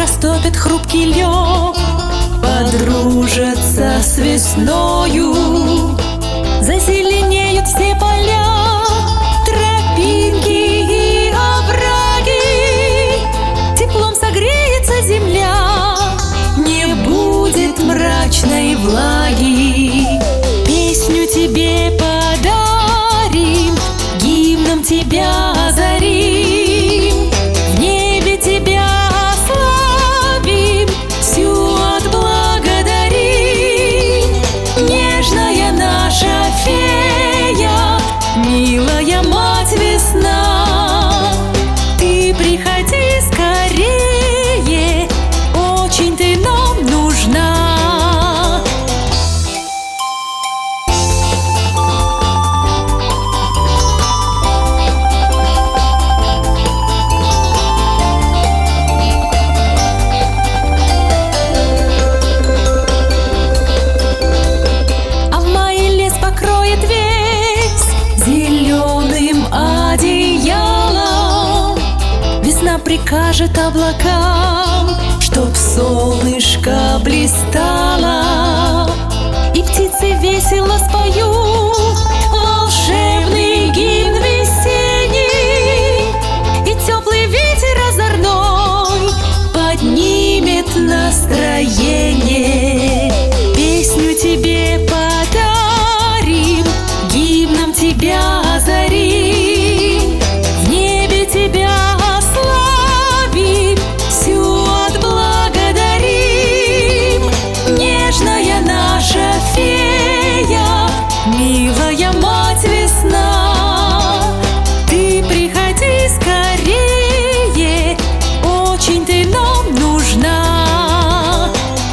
растопят хрупкий лед, подружатся с весною, зазеленеют все поля, тропинки и овраги, теплом согреется земля, не будет мрачной влаги. Песню тебе подарим, гимном тебя озарим, в небе тебя ославим, всю отблагодарим. Нежная наша фея, милая мать весна, ты приходи скорее, очень ты нам нужна. Прикажет облакам, чтоб солнышко блистало, и птицы весело споют волшебный гимн весенний, и теплый ветер озорной поднимет настроение. Песню тебе подарим, гимном тебя озарим, в небе тебя наша фея, милая мать весна, ты приходи скорее, очень ты нам нужна.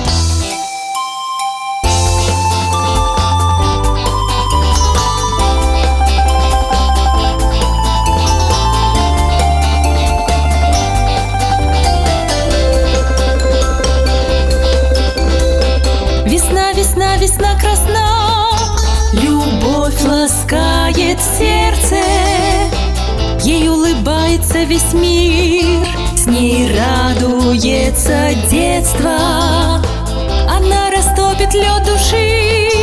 Весна, весна, весна красна, любовь ласкает сердце, ей улыбается весь мир, с ней радуется детство, она растопит лед души.